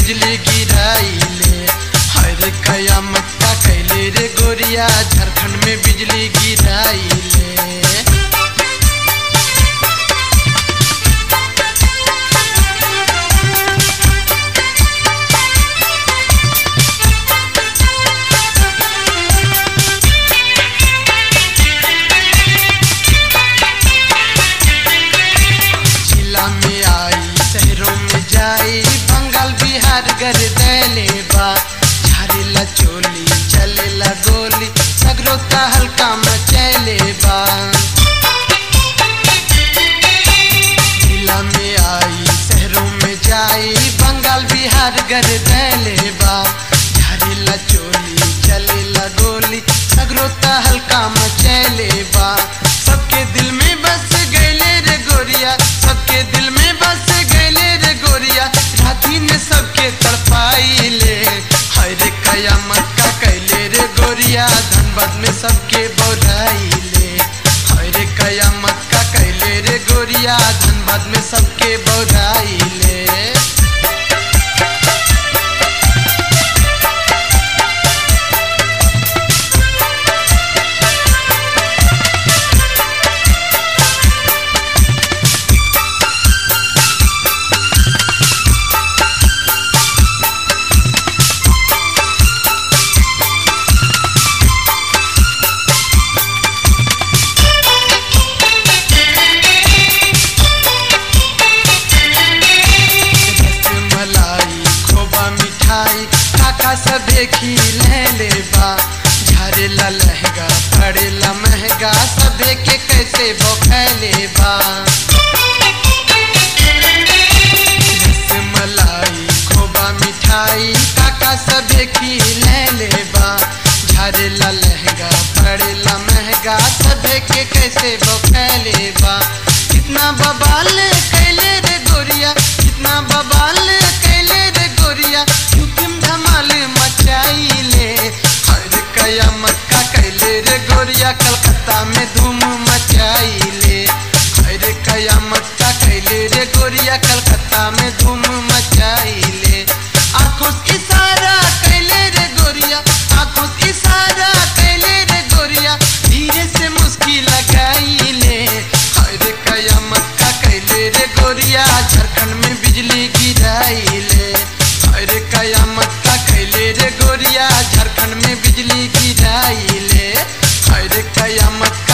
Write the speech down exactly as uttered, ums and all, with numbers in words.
बिजली गिराइले। हर कयामत का कैले रे गोरिया झारखंड में बिजली गिराइले। कर देले बा झारेला चोली चलेला गोली सगरो का हल्का मचैले बा। जिला में आई शहरों में जाई बंगाल बिहार कर देले बा झारेला चोली चलेला गोली सगरो का हल्का मचैले बा। सबके दिल में बस गईले रे गोरिया, सबके दिल में बस गईले रे गोरिया, राती ने सबके तड़पाइले। हरे कयामत का कैले रे गोरिया धनबाद में सबके बौराइले। हरे कयामत का कैले रे गोरिया धनबाद में सबके बौराइले। सबे खिले बा झारेला लहंगा पड़ेला महंगा सबे के कैसे बौखैले बा। रसमलाई खोबा मिठाई काका सबे खिले बा झारेला लहंगा पड़ेला महंगा सबे के कैसे बौखैले बा। कितना बवाल कैले रे गोरिया, कितना बवाल कैले रे गोरिया, धमाल मचाइले। हर कयामत का कैले रे गोरिया कलकत्ता में धूम मचाइले। हर कयामत का कैले रे गोरिया कलकत्ता में धूम मचाइले। आंखों की सारा कैले रे गोरिया, आंखों की सारा कैले रे गोरिया, धीरे से मुस्की लगाइले। हर कयामत का कैले रे गोरिया झारखंड में बिजली गिराइले। हर कयामत का कैले रे गोरिया झारखंड में बिजली गिराइले। हर कयामत